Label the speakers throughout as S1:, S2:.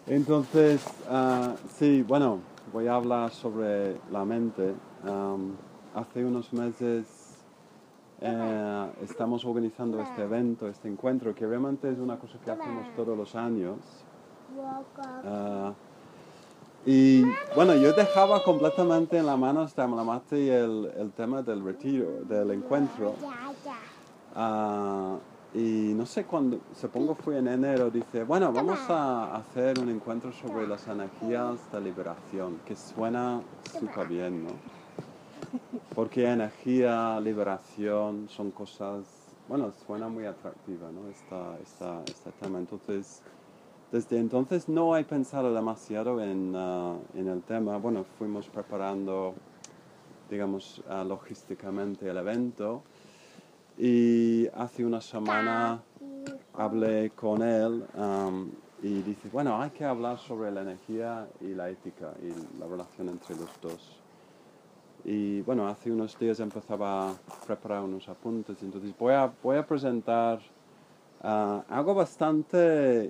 S1: Entonces, sí, bueno, voy a hablar sobre la mente. Hace unos meses estamos organizando este evento, este encuentro, que realmente es una cosa que hacemos todos los años. Ah, y bueno, yo dejaba completamente en las manos de Amalamati el tema del retiro, del encuentro. Ah, y no sé cuándo, supongo fue en enero, dice, bueno, vamos a hacer un encuentro sobre las energías de liberación, que suena súper bien, ¿no? Porque energía, liberación son cosas, bueno, suena muy atractiva, ¿no? Este tema. Entonces, desde entonces no he pensado demasiado en el tema. Bueno, fuimos preparando, digamos, logísticamente el evento. Y hace una semana hablé con él y dice, bueno, hay que hablar sobre la energía y la ética y la relación entre los dos. Y bueno, hace unos días empezaba a preparar unos apuntes, entonces voy a presentar algo bastante...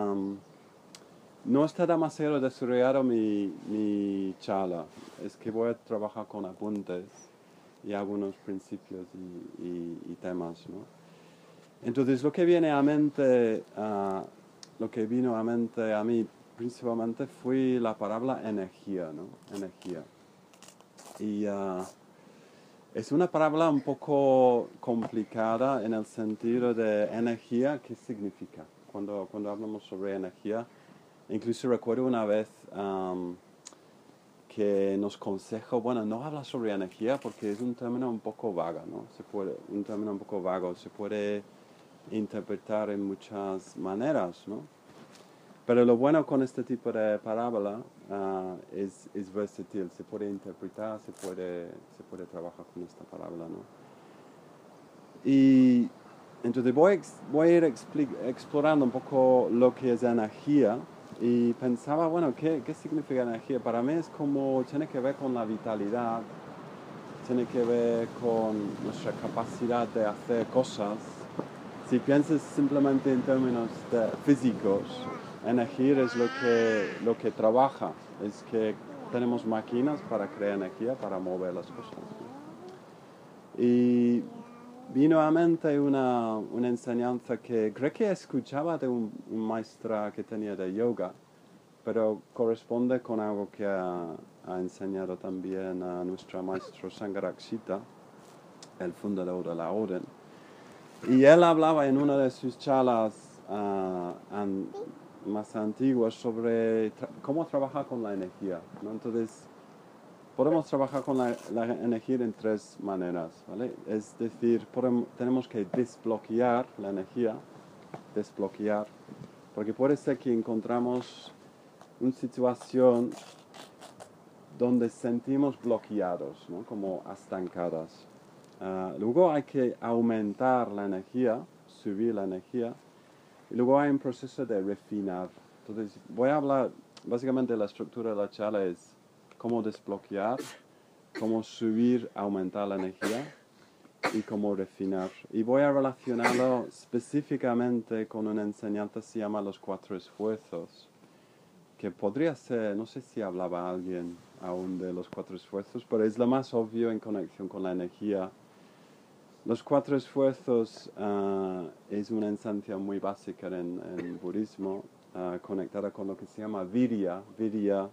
S1: no está demasiado desarrollado mi charla, es que voy a trabajar con apuntes y algunos principios y temas, ¿no? Entonces lo que viene a mente, lo que vino a mente a mí principalmente fue la palabra energía, ¿no? Energía. Y es una palabra un poco complicada en el sentido de energía, ¿qué significa? Cuando hablamos sobre energía, incluso recuerdo una vez que nos consejó, bueno, no habla sobre energía porque es un término un poco vago, ¿no? Un término un poco vago, se puede interpretar en muchas maneras, ¿no? Pero lo bueno con este tipo de parábola es versátil, se puede interpretar, se puede trabajar con esta parábola, ¿no? Y entonces voy a ir explorando un poco lo que es energía y pensaba, bueno, ¿qué significa energía? Para mí es como, tiene que ver con la vitalidad, tiene que ver con nuestra capacidad de hacer cosas. Si piensas simplemente en términos físicos, energía es lo que trabaja, es que tenemos máquinas para crear energía, para mover las cosas, ¿no? Y vino a mente una enseñanza que creo que escuchaba de un maestra que tenía de yoga, pero corresponde con algo que ha enseñado también a nuestro maestro Sangharakshita, el fundador de la orden. Y él hablaba en una de sus charlas más antiguas sobre cómo trabajar con la energía, ¿no? Entonces, podemos trabajar con la energía en tres maneras, ¿vale? Es decir, tenemos que desbloquear la energía, desbloquear, porque puede ser que encontramos una situación donde sentimos bloqueados, ¿no? Como estancadas. Luego hay que aumentar la energía, subir la energía, y luego hay un proceso de refinar. Entonces, voy a hablar, básicamente la estructura de la charla es cómo desbloquear, cómo subir, aumentar la energía y cómo refinar. Y voy a relacionarlo específicamente con una enseñanza que se llama los 4 esfuerzos, que podría ser, no sé si hablaba alguien aún de los 4 esfuerzos, pero es lo más obvio en conexión con la energía. Los 4 esfuerzos es una enseñanza muy básica en budismo, conectada con lo que se llama virya. Virya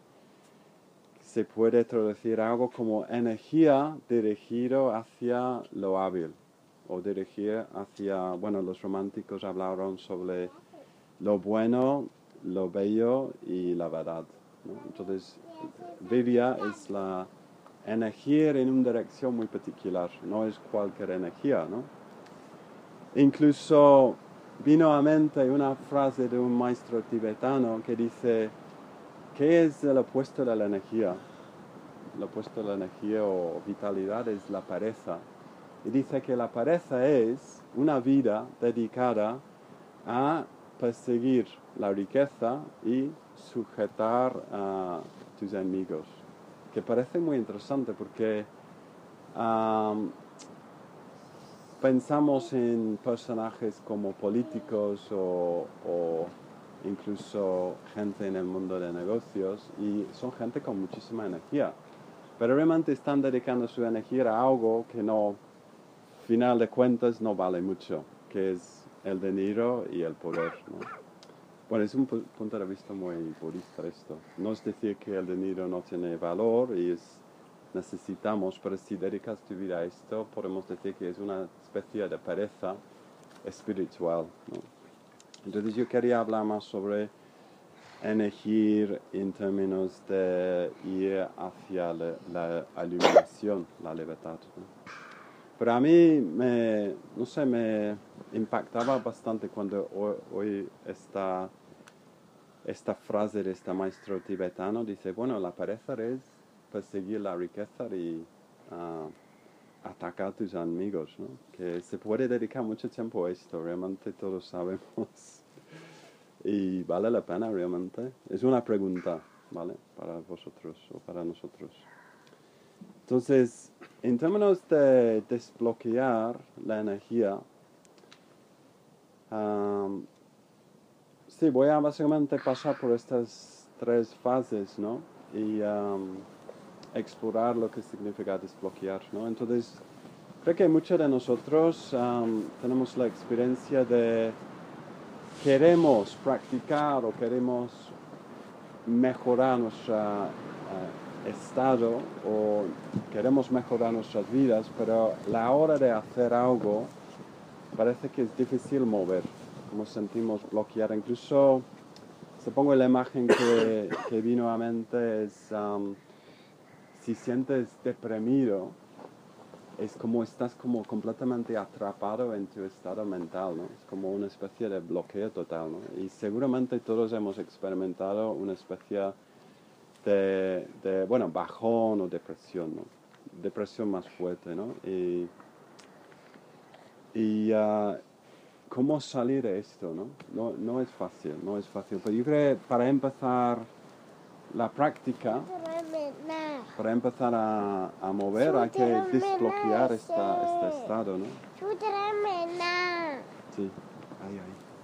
S1: se puede traducir algo como energía dirigido hacia lo hábil, o dirigir hacia, bueno, los románticos hablaron sobre lo bueno, lo bello y la verdad, ¿no? Entonces, virya es la energía en una dirección muy particular, no es cualquier energía, ¿no? Incluso vino a mente una frase de un maestro tibetano que dice, ¿qué es el opuesto de la energía? El opuesto de la energía o vitalidad es la pereza. Y dice que la pereza es una vida dedicada a perseguir la riqueza y sujetar a tus enemigos. Que parece muy interesante porque pensamos en personajes como políticos o incluso gente en el mundo de negocios, y son gente con muchísima energía, pero realmente están dedicando su energía a algo que no, final de cuentas, no vale mucho, que es el dinero y el poder, ¿no? Bueno, es un punto de vista muy budista esto. No es decir que el dinero no tiene valor y necesitamos, pero si dedicas tu vida a esto, podemos decir que es una especie de pereza espiritual, ¿no? Entonces yo quería hablar más sobre elegir en términos de ir hacia la iluminación, la libertad, ¿no? Pero a mí no sé, me impactaba bastante cuando oí esta frase de este maestro tibetano. Dice, bueno, la pereza es perseguir la riqueza y atacar a tus amigos, ¿no? Que se puede dedicar mucho tiempo a esto, realmente todos sabemos. Y vale la pena realmente. Es una pregunta, ¿vale? Para vosotros o para nosotros. Entonces, en términos de desbloquear la energía, sí, voy a básicamente pasar por estas 3 fases, ¿no? Y explorar lo que significa desbloquear, ¿no? Entonces, creo que muchos de nosotros tenemos la experiencia de queremos practicar o queremos mejorar nuestro estado o queremos mejorar nuestras vidas, pero a la hora de hacer algo parece que es difícil mover, nos sentimos bloqueados. Incluso, supongo la imagen que vino a mente es si sientes deprimido, es como estás como completamente atrapado en tu estado mental, ¿no? Es como una especie de bloqueo total, ¿no? Y seguramente todos hemos experimentado una especie de bueno, bajón o depresión, ¿no? Depresión más fuerte, ¿no? Y cómo salir de esto, ¿no? No es fácil, no es fácil. Pero yo creo que para empezar la práctica, para empezar a mover, hay que desbloquear este estado, ¿no? Sí, ahí.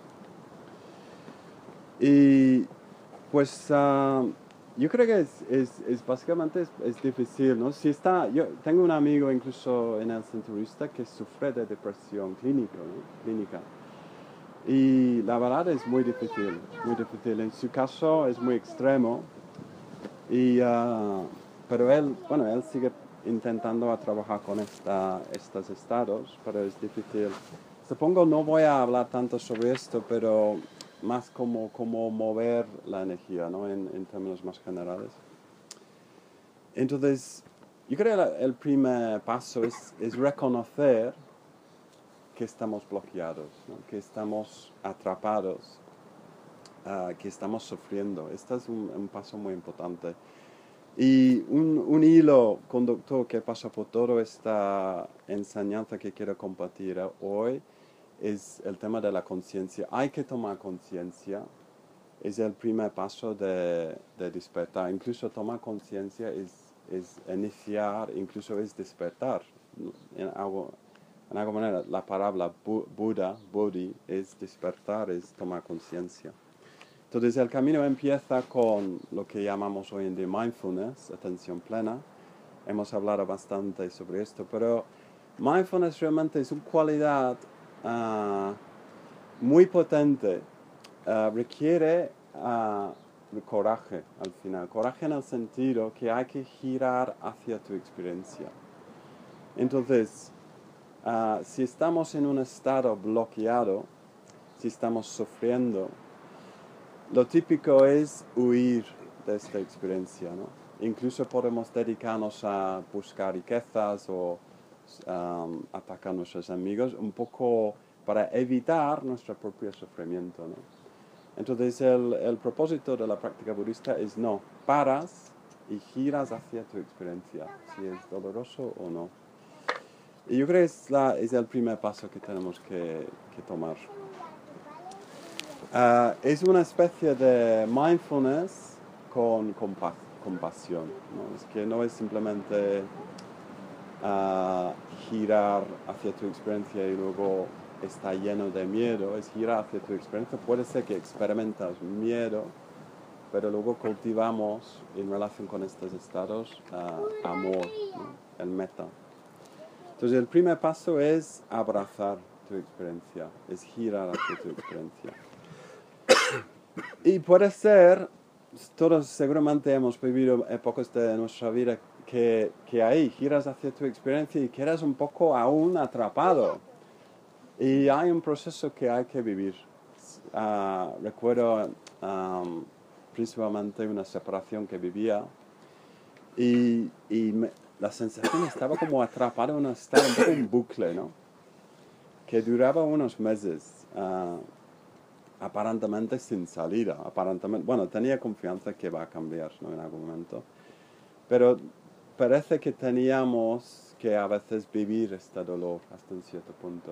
S1: Y pues yo creo que es básicamente es difícil, ¿no? Yo tengo un amigo incluso en el centurista que sufre de depresión clínica, ¿no? Clínica. Y la verdad es muy difícil, muy difícil. En su caso es muy extremo. Pero él sigue intentando a trabajar con estos estados, pero es difícil. Supongo no voy a hablar tanto sobre esto, pero más como mover la energía, ¿no? En términos más generales. Entonces, yo creo que el primer paso es reconocer que estamos bloqueados, ¿no? Que estamos atrapados, que estamos sufriendo. Este es un paso muy importante. Y un hilo conductor que pasa por toda esta enseñanza que quiero compartir hoy es el tema de la conciencia. Hay que tomar conciencia. Es el primer paso de despertar. Incluso tomar conciencia es iniciar, incluso es despertar. En alguna manera, la palabra Buddha, Bodhi, es despertar, es tomar conciencia. Entonces el camino empieza con lo que llamamos hoy en día mindfulness, atención plena. Hemos hablado bastante sobre esto, pero mindfulness realmente es una cualidad muy potente. Requiere coraje al final. Coraje en el sentido que hay que girar hacia tu experiencia. Entonces, si estamos en un estado bloqueado, si estamos sufriendo, lo típico es huir de esta experiencia, ¿no? Incluso podemos dedicarnos a buscar riquezas o atacar a nuestros amigos un poco para evitar nuestro propio sufrimiento, ¿no? Entonces el propósito de la práctica budista es no, paras y giras hacia tu experiencia, si es doloroso o no. Y yo creo que es el primer paso que tenemos que tomar. Es una especie de mindfulness con compasión, ¿no? Es que no es simplemente girar hacia tu experiencia y luego está lleno de miedo, es girar hacia tu experiencia. Puede ser que experimentas miedo, pero luego cultivamos en relación con estos estados amor, ¿no? El meta. Entonces el primer paso es abrazar tu experiencia, es girar hacia tu experiencia. Y puede ser, todos seguramente hemos vivido épocas de nuestra vida que ahí giras hacia tu experiencia y quedas un poco aún atrapado. Y hay un proceso que hay que vivir. Recuerdo principalmente una separación que vivía y la sensación estaba como atrapado en un estado, un poco un bucle, ¿no? Que duraba unos meses, aparentemente sin salida. Bueno, tenía confianza que va a cambiar, ¿no? En algún momento. Pero parece que teníamos que a veces vivir este dolor hasta un cierto punto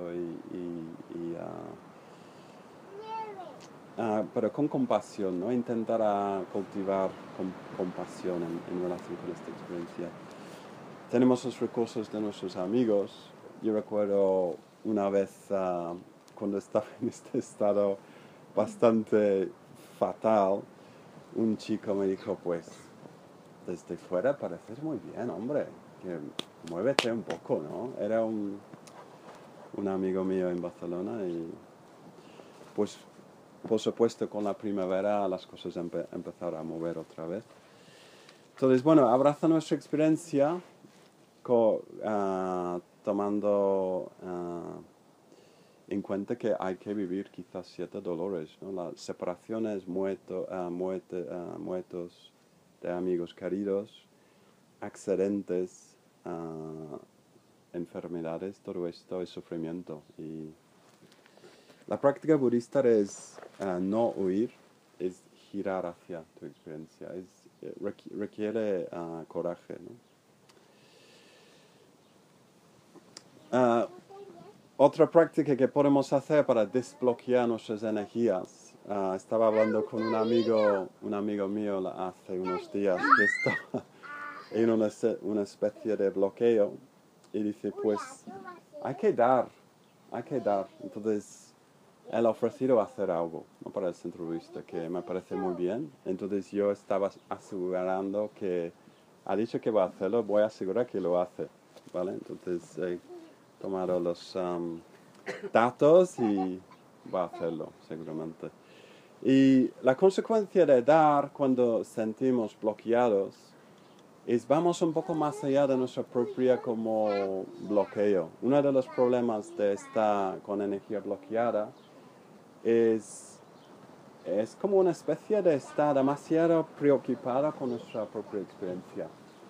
S1: pero con compasión, ¿no? Intentar cultivar compasión en relación con esta experiencia. Tenemos los recursos de nuestros amigos. Yo recuerdo una vez cuando estaba en este estado bastante fatal, un chico me dijo, pues, desde fuera pareces muy bien, hombre, que muévete un poco, ¿no? Era un amigo mío en Barcelona y pues por supuesto con la primavera las cosas empezaron a mover otra vez. Entonces, bueno, abraza nuestra experiencia tomando en cuenta que hay que vivir quizás ciertos dolores, ¿no? Las separaciones, muertos de amigos queridos, accidentes, enfermedades, todo esto es sufrimiento. Y la práctica budista es no huir, es girar hacia tu experiencia, requiere coraje, ¿no? Otra práctica que podemos hacer para desbloquear nuestras energías. Estaba hablando con un amigo mío hace unos días que estaba en una especie de bloqueo y dice, pues hay que dar. Entonces él ha ofrecido hacer algo, ¿no? Para el centro budista, que me parece muy bien. Entonces yo estaba asegurando que ha dicho que va a hacerlo, voy a asegurar que lo hace, ¿vale? Entonces he tomado los datos y va a hacerlo seguramente. Y la consecuencia de dar cuando sentimos bloqueados es vamos un poco más allá de nuestra propia como bloqueo. Uno de los problemas de estar con energía bloqueada es como una especie de estar demasiado preocupada con nuestra propia experiencia.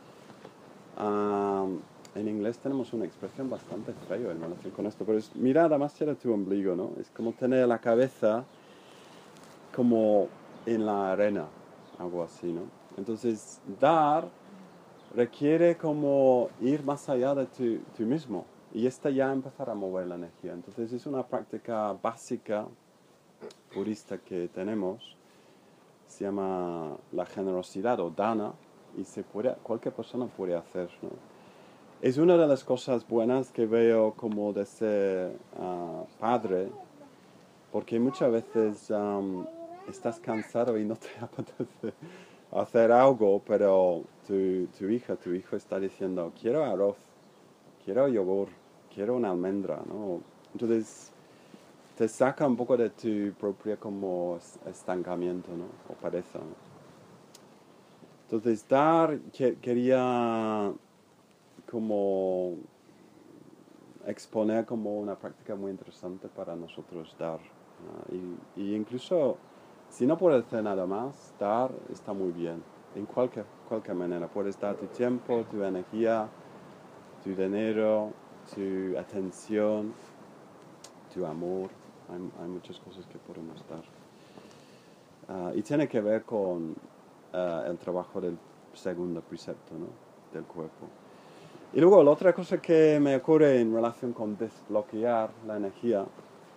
S1: En inglés tenemos una expresión bastante fea en relación con esto, pero es mirar demasiado tu ombligo, ¿no? Es como tener la cabeza como en la arena, algo así, ¿no? Entonces, dar requiere como ir más allá de tú mismo y ya empezar a mover la energía. Entonces, es una práctica básica budista que tenemos, se llama la generosidad o dana, y cualquier persona puede hacer, ¿no? Es una de las cosas buenas que veo como de ser padre, porque muchas veces estás cansado y no te apetece hacer algo, pero tu hijo está diciendo, quiero arroz, quiero yogur, quiero una almendra, ¿no? Entonces te saca un poco de tu propio como estancamiento, ¿no? O pereza, ¿no? Entonces quería como exponer como una práctica muy interesante para nosotros dar. Y incluso si no puedes hacer nada más, dar está muy bien. En cualquier manera, puedes dar tu tiempo, tu energía, tu dinero, tu atención, tu amor. Hay muchas cosas que podemos dar. Y tiene que ver con el trabajo del segundo precepto, ¿no? Del cuerpo. Y luego la otra cosa que me ocurre en relación con desbloquear la energía,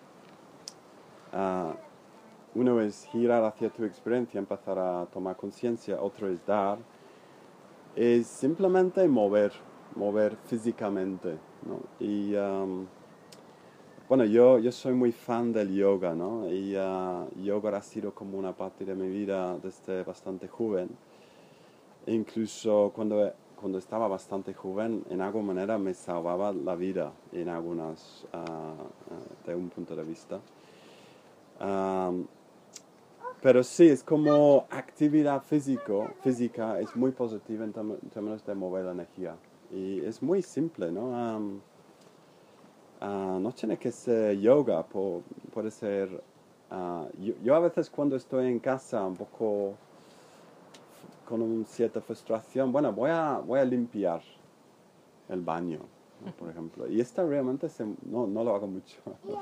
S1: uno es girar hacia tu experiencia, empezar a tomar conciencia, otro es dar, es simplemente mover físicamente, ¿no? Y bueno, yo soy muy fan del yoga, ¿no? Y yoga ha sido como una parte de mi vida desde bastante joven. E incluso cuando estaba bastante joven, en alguna manera me salvaba la vida en algunas, de un punto de vista. Am, pero sí, es como actividad física es muy positiva en términos de mover la energía. Y es muy simple, ¿no? No tiene que ser yoga, puede ser... yo a veces cuando estoy en casa un poco con una cierta frustración, bueno, voy a limpiar el baño, ¿no? Por ejemplo. Y esta realmente no lo hago mucho,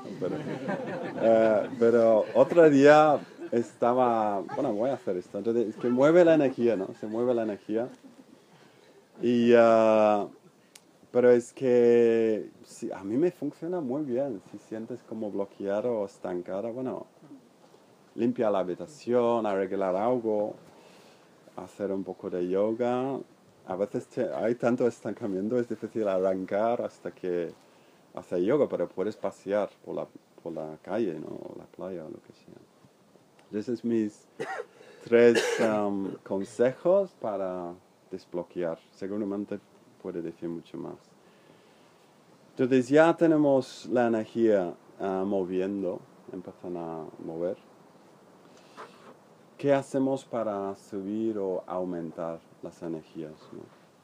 S1: pero otro día estaba, bueno, voy a hacer esto. Entonces, es que mueve la energía, ¿no? Se mueve la energía. Y, pero es que sí, a mí me funciona muy bien. Si sientes como bloqueado o estancado, bueno, limpia la habitación, arreglar algo, hacer un poco de yoga. A veces hay tanto estancamiento, es difícil arrancar hasta que hacer yoga, pero puedes pasear por la calle, ¿no? O la playa o lo que sea. Esos son mis tres consejos para desbloquear. Seguramente puede decir mucho más. Entonces ya tenemos la energía moviendo, empezando a mover. ¿Qué hacemos para subir o aumentar las energías, ¿no?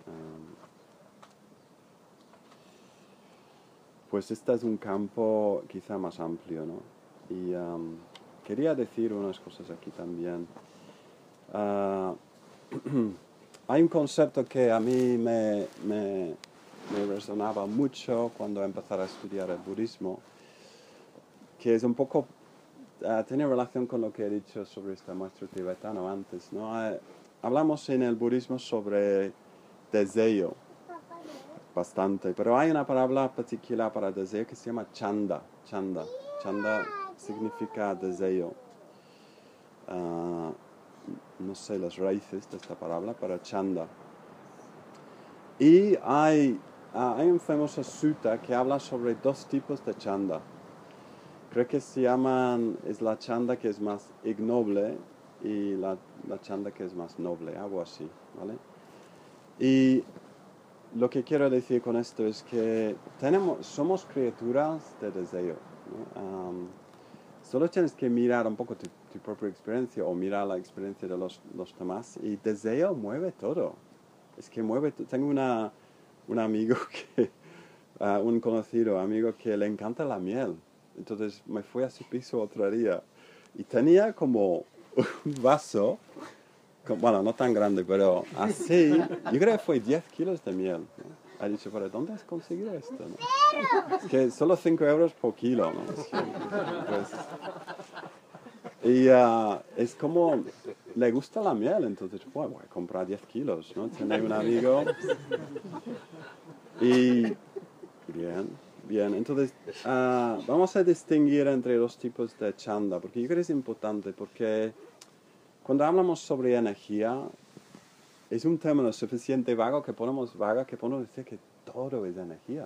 S1: Pues este es un campo quizá más amplio, ¿no? Y quería decir unas cosas aquí también. Hay un concepto que a mí me resonaba mucho cuando empecé a estudiar el budismo, que es un poco, tiene relación con lo que he dicho sobre este maestro tibetano antes, ¿no? Hablamos en el budismo sobre deseo bastante, pero hay una palabra particular para deseo que se llama chanda. Chanda significa deseo. No sé las raíces de esta palabra, pero chanda. Y hay un famoso sutta que habla sobre dos tipos de chanda. Creo que es la chanda que es más ignoble y la chanda que es más noble, algo así, ¿vale? Y lo que quiero decir con esto es que somos criaturas de deseo, ¿no? Solo tienes que mirar un poco tu propia experiencia o mirar la experiencia de los demás y deseo mueve todo. Es que mueve todo. Tengo un amigo un conocido amigo que le encanta la miel. Entonces me fui a su piso otro día y tenía como un vaso, bueno, no tan grande, pero así, yo creo que fue 10 kilos de miel, ¿no? Ha dicho, ¿pero dónde has conseguido esto, no? Es que solo 5 euros por kilo, ¿no? Es que, pues, y es como, le gusta la miel, entonces, bueno, voy a comprar 10 kilos, ¿no? Tiene un amigo y... Bien. Entonces, vamos a distinguir entre dos tipos de chanda, porque yo creo que es importante, porque cuando hablamos sobre energía, es un término suficiente vago que podemos decir que todo es energía,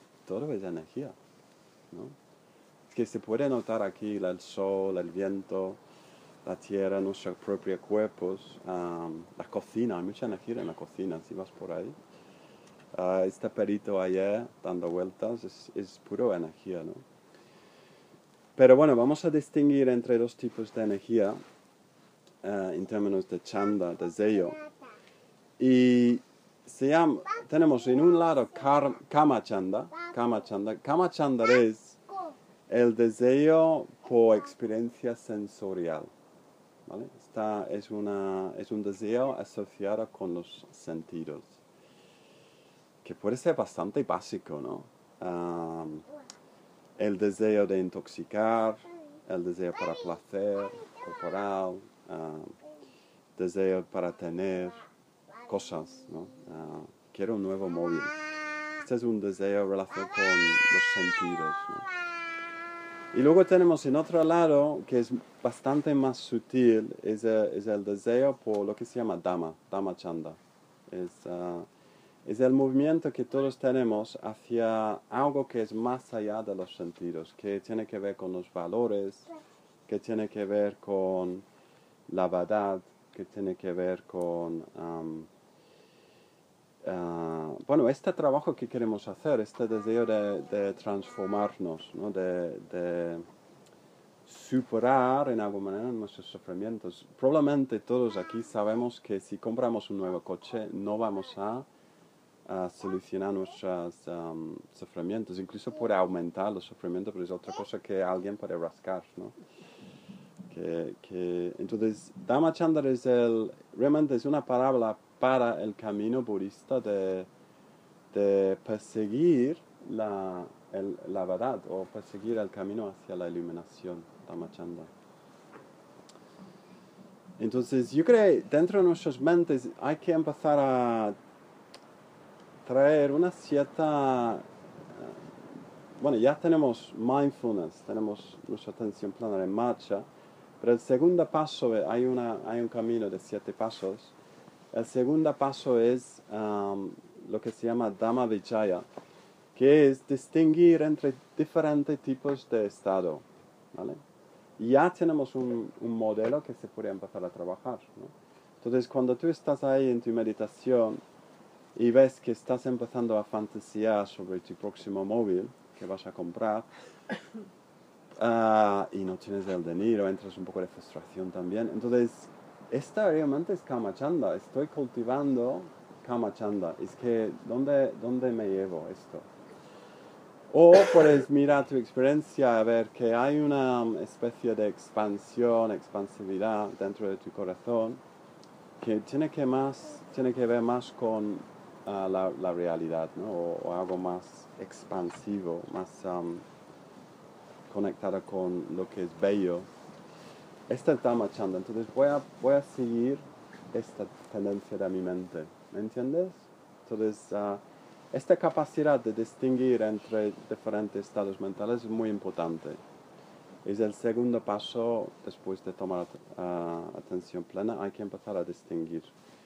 S1: ¿no? Es que se puede notar aquí el sol, el viento, la tierra, nuestros propios cuerpos, la cocina, hay mucha energía en la cocina, si vas por ahí. Este perito ayer dando vueltas es pura energía, ¿no? Pero bueno, vamos a distinguir entre dos tipos de energía en términos de chanda, deseo. Y tenemos en un lado kama chanda. Kama chanda es el deseo por experiencia sensorial, ¿vale? Es un deseo asociado con los sentidos, que puede ser bastante básico, ¿no? El deseo de intoxicar, el deseo para placer corporal, deseo para tener cosas, ¿no? Quiero un nuevo móvil. Este es un deseo relacionado con los sentidos, ¿no? Y luego tenemos en otro lado, que es bastante más sutil, es el deseo por lo que se llama Dhamma Chanda. es el movimiento que todos tenemos hacia algo que es más allá de los sentidos, que tiene que ver con los valores, que tiene que ver con la verdad, que tiene que ver con... bueno, este trabajo que queremos hacer, este deseo de transformarnos, ¿no? de superar en alguna manera nuestros sufrimientos. Probablemente todos aquí sabemos que si compramos un nuevo coche no vamos a solucionar nuestros sufrimientos. Incluso puede aumentar los sufrimientos, pero es otra cosa que alguien puede rascar, ¿no? Entonces, Dhammachandra realmente es una parábola para el camino budista de perseguir la verdad o perseguir el camino hacia la iluminación, Dhammachandra. Entonces, yo creo que dentro de nuestras mentes hay que empezar a traer una cierta... bueno, ya tenemos mindfulness, tenemos nuestra atención plena en marcha, pero el segundo paso, hay un camino de 7 pasos. El segundo paso es lo que se llama Dhamma Vicaya, que es distinguir entre diferentes tipos de estado, ¿vale? Y ya tenemos un modelo que se puede empezar a trabajar, ¿no? Entonces, cuando tú estás ahí en tu meditación y ves que estás empezando a fantasear sobre tu próximo móvil que vas a comprar, y no tienes el dinero, entras un poco de frustración también. Entonces, esta realmente es Kamachandra. Estoy cultivando Kamachandra. Es que, ¿dónde me llevo esto? O puedes mirar tu experiencia a ver que hay una especie de expansividad dentro de tu corazón que tiene que ver más con la realidad, ¿no? O algo más expansivo, más conectada con lo que es bello. Esta es Dhammachandra. Entonces voy a seguir esta tendencia de mi mente. ¿Me entiendes? Entonces, esta capacidad de distinguir entre diferentes estados mentales es muy importante. Es el segundo paso después de tomar atención plena. Hay que empezar a distinguir.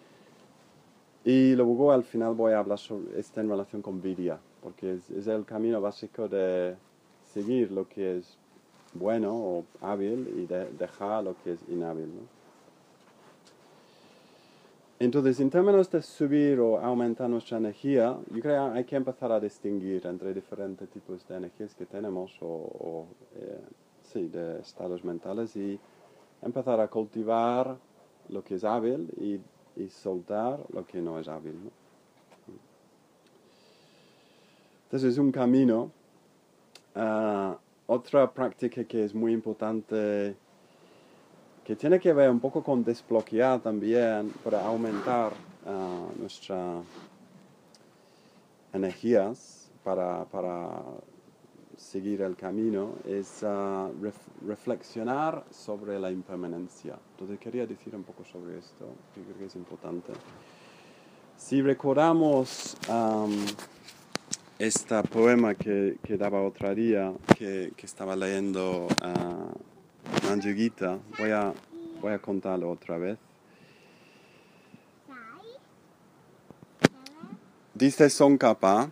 S1: Y luego al final voy a hablar sobre esto en relación con Vidya, porque es el camino básico de seguir lo que es bueno o hábil y dejar lo que es inhábil, ¿no? Entonces, en términos de subir o aumentar nuestra energía, yo creo que hay que empezar a distinguir entre diferentes tipos de energías que tenemos sí, de estados mentales y empezar a cultivar lo que es hábil y soltar lo que no es hábil, ¿no? Entonces, es un camino. Otra práctica que es muy importante, que tiene que ver un poco con desbloquear también para aumentar nuestras energías para seguir el camino, es reflexionar sobre la impermanencia. Entonces quería decir un poco sobre esto, que creo que es importante. Si recordamos este poema que daba otro día, que estaba leyendo Manju Gita, voy a contarlo otra vez. Dice Tsongkhapa: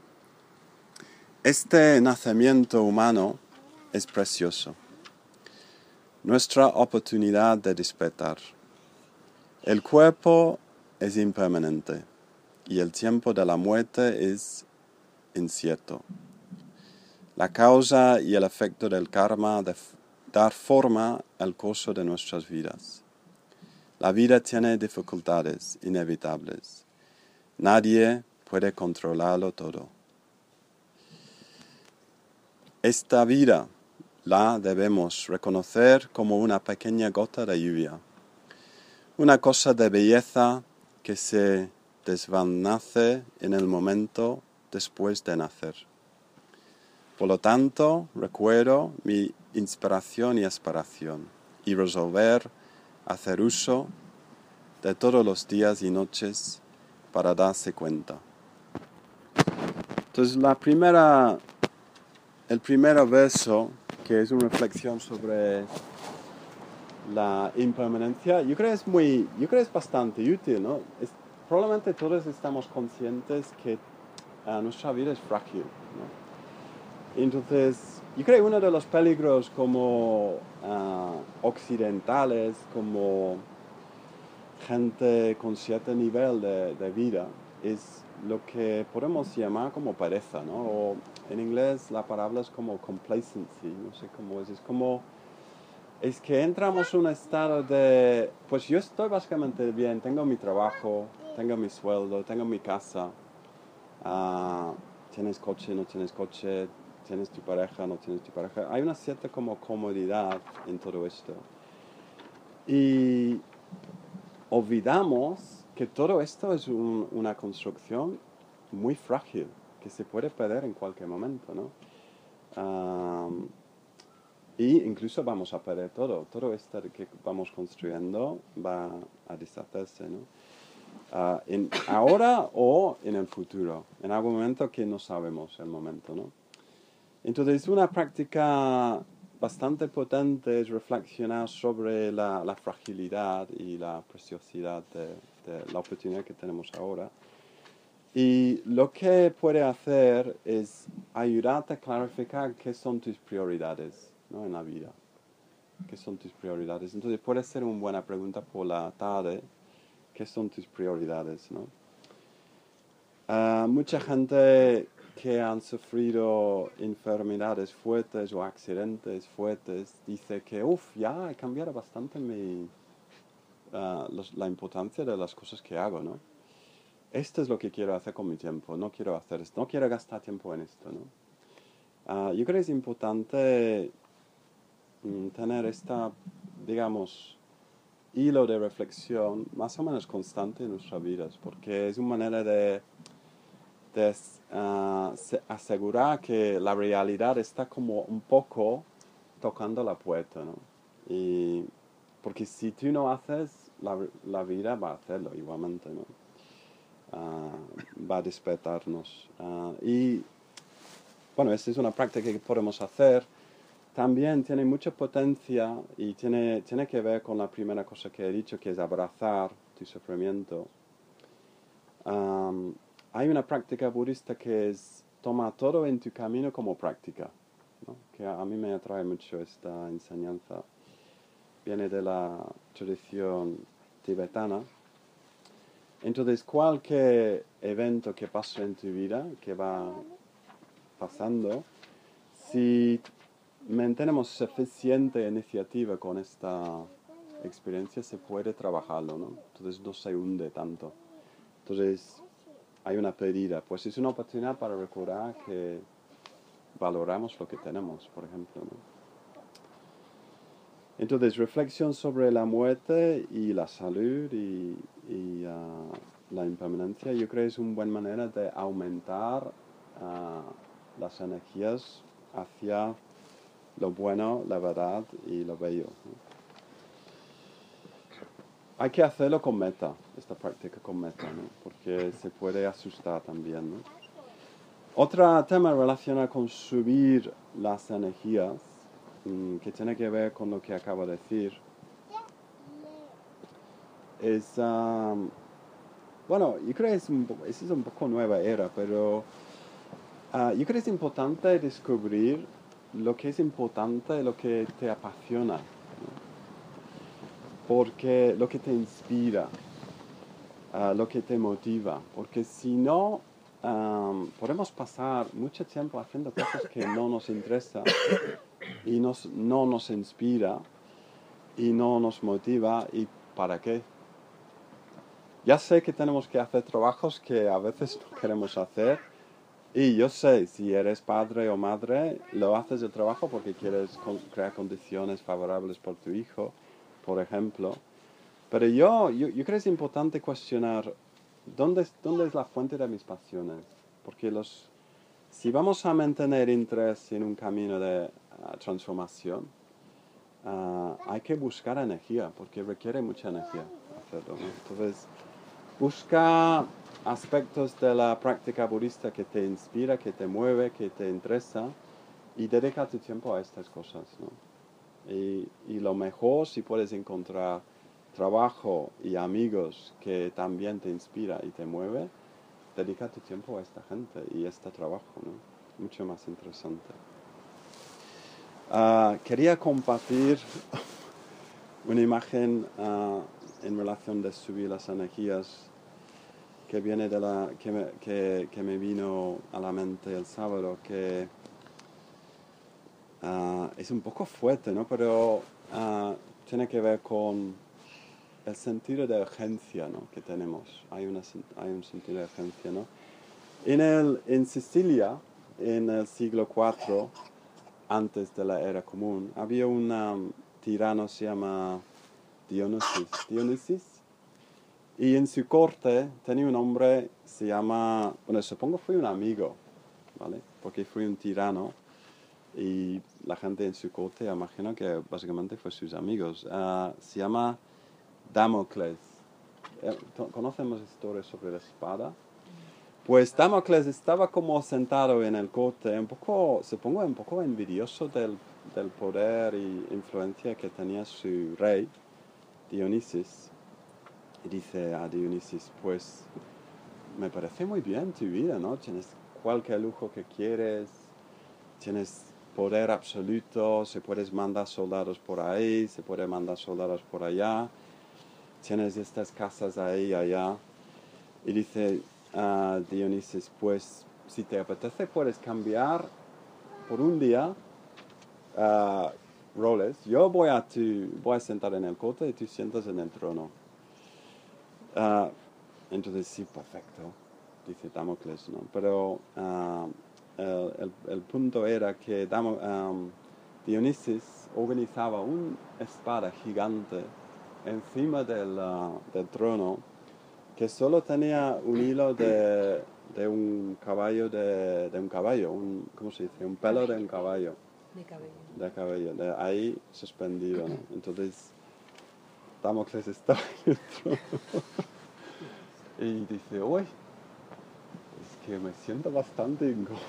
S1: este nacimiento humano es precioso, nuestra oportunidad de despertar. El cuerpo es impermanente y el tiempo de la muerte es incierto. La causa y el efecto del karma de dar forma al curso de nuestras vidas. La vida tiene dificultades inevitables. Nadie puede controlarlo todo. Esta vida la debemos reconocer como una pequeña gota de lluvia, una cosa de belleza que se desvanece en el momento después de nacer. Por lo tanto, recuerdo mi inspiración y aspiración y resolver hacer uso de todos los días y noches para darse cuenta. Entonces, el primer verso, que es una reflexión sobre la impermanencia, yo creo que es bastante útil, ¿no? probablemente todos estamos conscientes que nuestra vida es frágil, ¿no? Entonces, yo creo que uno de los peligros como occidentales, como gente con cierto nivel de vida, es lo que podemos llamar como pereza, ¿no? O en inglés la palabra es como complacency, no sé cómo es como... Es que entramos en un estado de, pues yo estoy básicamente bien, tengo mi trabajo, tengo mi sueldo, tengo mi casa, tienes coche, no tienes coche, tienes tu pareja, no tienes tu pareja. Hay una cierta como comodidad en todo esto. Y olvidamos que todo esto es una construcción muy frágil, que se puede perder en cualquier momento, ¿no? Y incluso vamos a perder todo. Todo esto que vamos construyendo va a deshacerse, ¿no? Ahora o en el futuro, en algún momento que no sabemos el momento, ¿no? Entonces, una práctica bastante potente es reflexionar sobre la fragilidad y la preciosidad de la oportunidad que tenemos ahora. Y lo que puede hacer es ayudarte a clarificar qué son tus prioridades, ¿no? En la vida. ¿Qué son tus prioridades? Entonces puede ser una buena pregunta por la tarde. ¿Qué son tus prioridades, no? Mucha gente que han sufrido enfermedades fuertes o accidentes fuertes dice que, ya he cambiado bastante la importancia de las cosas que hago, ¿no? Esto es lo que quiero hacer con mi tiempo, no quiero hacer esto, no quiero gastar tiempo en esto, ¿no? Yo creo que es importante tener esta, digamos, hilo de reflexión más o menos constante en nuestras vidas, porque es una manera de asegurar que la realidad está como un poco tocando la puerta, ¿no? Y porque si tú no haces, la vida va a hacerlo igualmente, ¿no? Va a despertarnos. Y bueno, esta es una práctica que podemos hacer. También tiene mucha potencia y tiene que ver con la primera cosa que he dicho, que es abrazar tu sufrimiento. Hay una práctica budista que es toma todo en tu camino como práctica, ¿no? Que a mí me atrae mucho esta enseñanza. Viene de la tradición tibetana. Entonces, cualquier evento que pase en tu vida, que va pasando, si mantenemos suficiente iniciativa con esta experiencia, se puede trabajarlo, ¿no? Entonces no se hunde tanto. Entonces hay una pérdida. Pues es una oportunidad para recordar que valoramos lo que tenemos, por ejemplo, ¿no? Entonces, reflexión sobre la muerte y la salud y la impermanencia, yo creo que es una buena manera de aumentar las energías hacia lo bueno, la verdad y lo bello, ¿no? Hay que hacerlo con meta, esta práctica con meta, ¿no? Porque se puede asustar también, ¿no? Otro tema relacionado con subir las energías, que tiene que ver con lo que acabo de decir, es, bueno, yo creo que es un poco nueva era, pero yo creo que es importante descubrir lo que es importante, lo que te apasiona, ¿no? Porque lo que te inspira, lo que te motiva, porque si no, podemos pasar mucho tiempo haciendo cosas que no nos interesan y no nos inspira y no nos motiva, ¿y para qué? Ya sé que tenemos que hacer trabajos que a veces no queremos hacer, y yo sé, si eres padre o madre, lo haces el trabajo porque quieres crear condiciones favorables por tu hijo, por ejemplo. Pero yo creo que es importante cuestionar dónde es la fuente de mis pasiones. Porque si vamos a mantener interés en un camino de transformación, hay que buscar energía, porque requiere mucha energía hacerlo, ¿no? Entonces, busca aspectos de la práctica budista que te inspira, que te mueve, que te interesa, y dedica tu tiempo a estas cosas, ¿no? Y lo mejor, si puedes encontrar trabajo y amigos que también te inspira y te mueve, dedica tu tiempo a esta gente y este trabajo, ¿no? Mucho más interesante. Quería compartir una imagen en relación de subir las energías que viene que me vino a la mente el sábado, que es un poco fuerte, ¿no? Pero tiene que ver con el sentido de urgencia, ¿no? Que tenemos. Hay un sentido de urgencia, ¿no? En Sicilia, en el siglo IV, antes de la era común, había un tirano, se llama Dionisis, y en su corte tenía un hombre, se llama, bueno, supongo fue un amigo, ¿vale? Porque fue un tirano, y la gente en su corte, imagino que básicamente fue sus amigos. Se llama Damocles. ¿Conocemos historias sobre la espada? Pues Damocles estaba como sentado en el corte, un poco, supongo, un poco envidioso del poder y influencia que tenía su rey, Dionisis. Y dice a Dionisis, pues me parece muy bien tu vida, ¿no? Tienes cualquier lujo que quieres, tienes poder absoluto, se puedes mandar soldados por ahí, se puede mandar soldados por allá, tienes estas casas ahí y allá. Y dice Dionisis, pues si te apetece puedes cambiar por un día roles. Yo voy a sentar en el corte y tú sientas en el trono. Entonces sí, perfecto, dice Damocles, ¿no? Pero el punto era que Dionisis organizaba una espada gigante encima del trono que solo tenía un hilo de un caballo, ¿cómo se dice? Un pelo de un caballo. De cabello, de ahí suspendido, ¿no? Entonces, Damocles está en el trono y dice, uy, es que me siento bastante incómodo.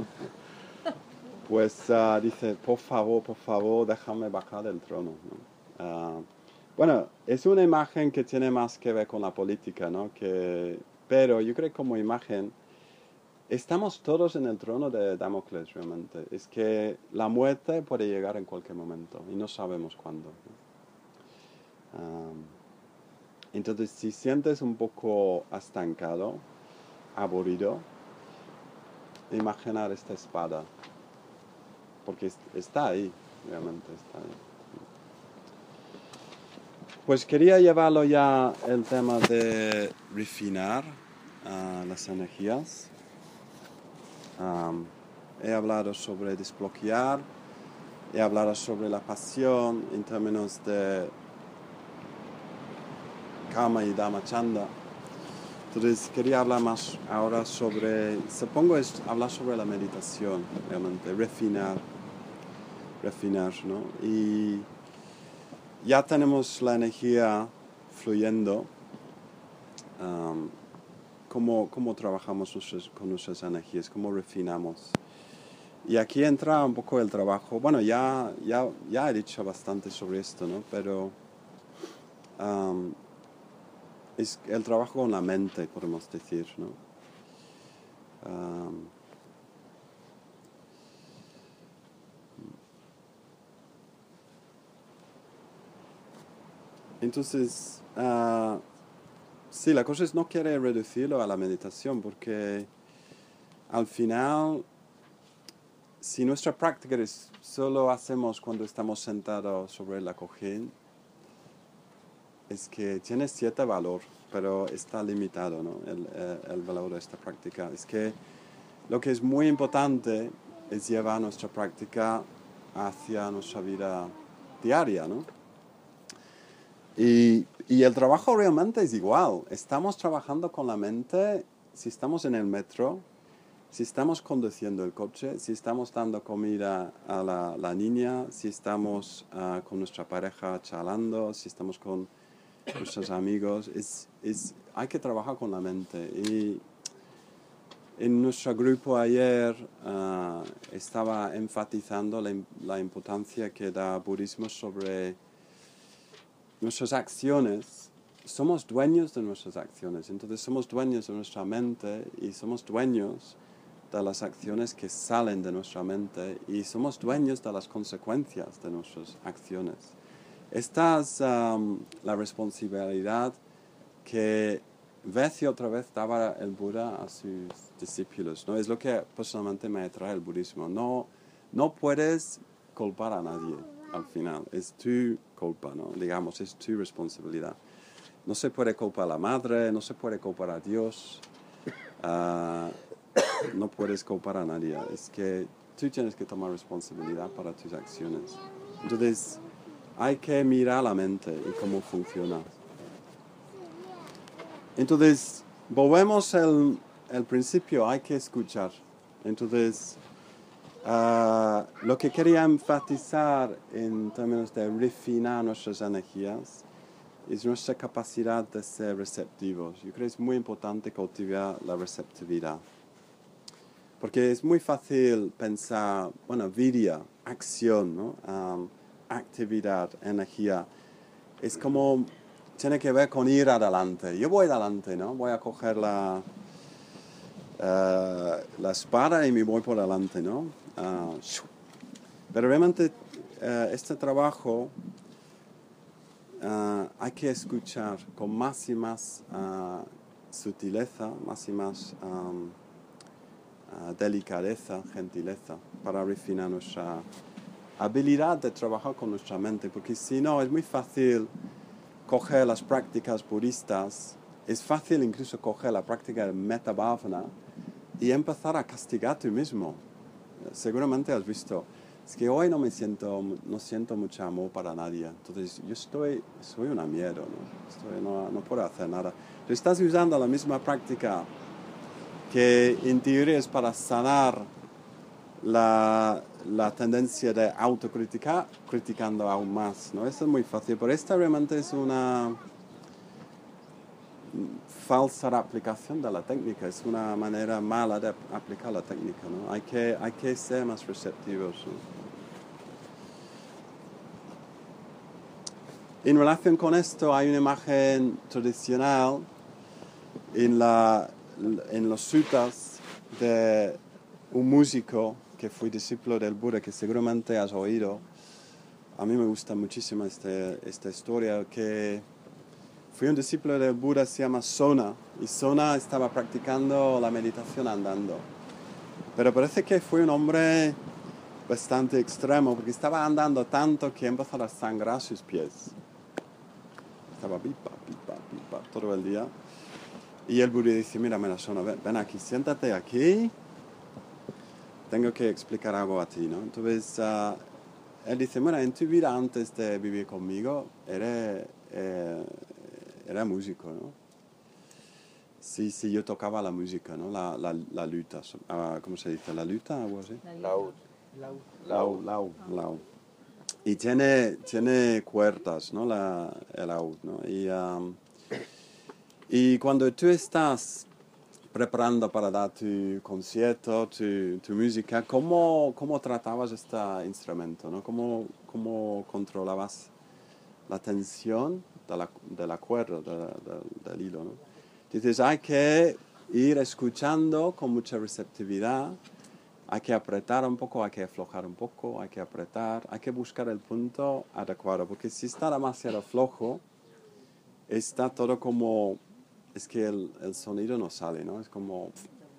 S1: Pues dice, por favor, déjame bajar del trono, ¿no? Bueno, es una imagen que tiene más que ver con la política, ¿no? Pero yo creo que como imagen, estamos todos en el trono de Damocles realmente. Es que la muerte puede llegar en cualquier momento y no sabemos cuándo, ¿no? Entonces, si sientes un poco estancado, aburrido, imaginar esta espada, porque está ahí, realmente está ahí. Pues quería llevarlo ya el tema de refinar las energías. He hablado sobre desbloquear, he hablado sobre la pasión en términos de Kama y Dhamma Chanda. Entonces quería hablar más ahora hablar sobre la meditación, realmente, refinar, ¿no? Y ya tenemos la energía fluyendo. ¿Cómo trabajamos con nuestras energías? ¿Cómo refinamos? Y aquí entra un poco el trabajo. Bueno, ya he dicho bastante sobre esto, ¿no? Pero es el trabajo con la mente, podemos decir, ¿no? Entonces, sí, la cosa es no querer reducirlo a la meditación, porque al final, si nuestra práctica solo hacemos cuando estamos sentados sobre la cojín, es que tiene cierto valor, pero está limitado, ¿no? El valor de esta práctica. Es que lo que es muy importante es llevar nuestra práctica hacia nuestra vida diaria, ¿no? Y el trabajo realmente es igual. Estamos trabajando con la mente si estamos en el metro, si estamos conduciendo el coche, si estamos dando comida a la niña, si estamos con nuestra pareja charlando, si estamos con nuestros amigos. Hay que trabajar con la mente. Y en nuestro grupo ayer estaba enfatizando la importancia que da budismo sobre nuestras acciones, somos dueños de nuestras acciones. Entonces somos dueños de nuestra mente y somos dueños de las acciones que salen de nuestra mente y somos dueños de las consecuencias de nuestras acciones. Esta es la responsabilidad que vez y otra vez daba el Buda a sus discípulos, ¿no? Es lo que personalmente me atrae el budismo. No puedes culpar a nadie al final. Es tu culpa, ¿no? Digamos, es tu responsabilidad. No se puede culpar a la madre, no se puede culpar a Dios. No puedes culpar a nadie. Es que tú tienes que tomar responsabilidad para tus acciones. Entonces, hay que mirar la mente y cómo funciona. Entonces, volvemos al principio, hay que escuchar. Entonces, lo que quería enfatizar en términos de refinar nuestras energías es nuestra capacidad de ser receptivos. Yo creo que es muy importante cultivar la receptividad. Porque es muy fácil pensar, bueno, vidya, acción, ¿no? Actividad, energía. Es como, tiene que ver con ir adelante. Yo voy adelante, ¿no? Voy a coger la espada y me voy por adelante, ¿no? Pero realmente este trabajo hay que escuchar con más y más sutileza, más y más delicadeza, gentileza, para refinar nuestra habilidad de trabajar con nuestra mente, porque si no es muy fácil coger las prácticas budistas, es fácil incluso coger la práctica de metta bhavana y empezar a castigar a ti mismo. Seguramente has visto, es que hoy no siento mucho amor para nadie, entonces soy una mierda, ¿no? No puedo hacer nada. Tú estás usando la misma práctica que en teoría es para sanar la tendencia de autocriticar, criticando aún más, ¿no? Eso es muy fácil, pero esta realmente es una falsa aplicación de la técnica, es una manera mala de aplicar la técnica, ¿no? Hay que ser más receptivos, ¿no? En relación con esto hay una imagen tradicional en los suttas de un músico que fue discípulo del Buda, que seguramente has oído. A mí me gusta muchísimo esta historia, que fue un discípulo del Buda, se llama Sona, y Sona estaba practicando la meditación andando. Pero parece que fue un hombre bastante extremo, porque estaba andando tanto que empezó a sangrar sus pies. Estaba pipa, pipa, pipa todo el día. Y el Buda dice, mira, Sona, ven aquí, siéntate aquí. Tengo que explicar algo a ti, ¿no? Entonces, él dice, bueno, en tu vida antes de vivir conmigo, era músico, ¿no? Sí, yo tocaba la música, ¿no? La luta, ¿cómo se dice? ¿La luta? ¿Algo así? Laúd. Y tiene cuerdas, ¿no? El laúd, ¿no? Y cuando tú estás preparando para dar tu concierto, tu música, ¿cómo tratabas este instrumento, ¿no? ¿Cómo controlabas la tensión de la cuerda, del hilo, ¿no? Entonces hay que ir escuchando con mucha receptividad, hay que apretar un poco, hay que aflojar un poco, hay que apretar, hay que buscar el punto adecuado, porque si está demasiado flojo, está todo como, es que el sonido no sale, ¿no? Es como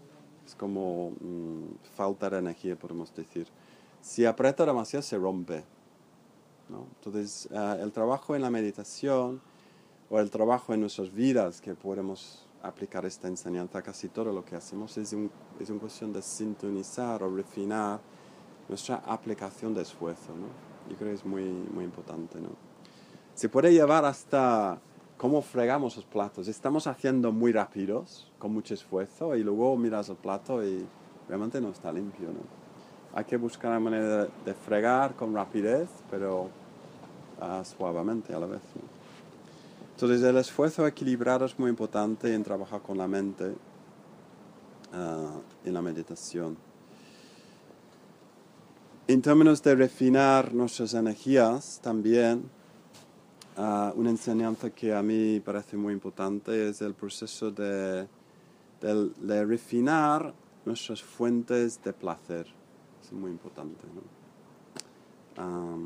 S1: falta de energía, podemos decir. Si aprieta demasiado, se rompe, ¿no? Entonces, el trabajo en la meditación o el trabajo en nuestras vidas, que podemos aplicar esta enseñanza, casi todo lo que hacemos es una cuestión de sintonizar o refinar nuestra aplicación de esfuerzo, ¿no? Yo creo que es muy, muy importante, ¿no? Se puede llevar hasta cómo fregamos los platos. Estamos haciendo muy rápidos, con mucho esfuerzo, y luego miras el plato y realmente no está limpio, ¿no? Hay que buscar una manera de fregar con rapidez, pero suavemente a la vez, ¿no? Entonces el esfuerzo equilibrado es muy importante en trabajar con la mente en la meditación. En términos de refinar nuestras energías también, una enseñanza que a mí parece muy importante es el proceso de refinar nuestras fuentes de placer. Es muy importante, ¿no?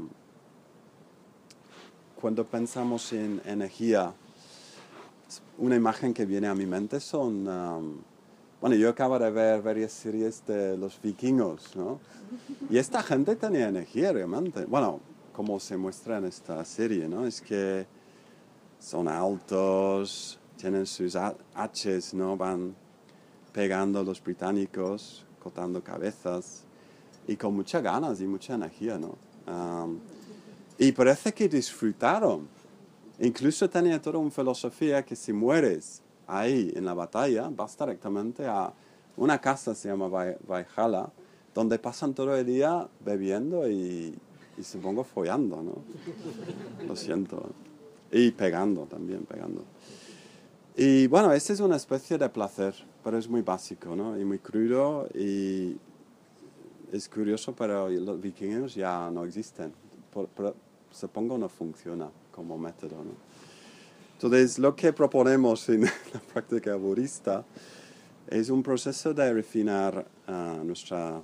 S1: Cuando pensamos en energía, una imagen que viene a mi mente son... bueno, yo acabo de ver varias series de los vikingos, ¿no? Y esta gente tenía energía realmente. Bueno, como se muestra en esta serie, ¿no? Es que son altos, tienen sus haches, ¿no? Van pegando a los británicos, cortando cabezas, y con muchas ganas y mucha energía, ¿no? Y parece que disfrutaron. Incluso tenía toda una filosofía que si mueres ahí en la batalla, vas directamente a una casa, se llama Valhalla, donde pasan todo el día bebiendo y supongo follando, ¿no? Lo siento. Y pegando también, pegando. Y bueno, esta es una especie de placer, pero es muy básico, ¿no? Y muy crudo, y es curioso, pero los vikingos ya no existen. Supongo no funciona como método, ¿no? Entonces, lo que proponemos en la práctica budista es un proceso de refinar nuestra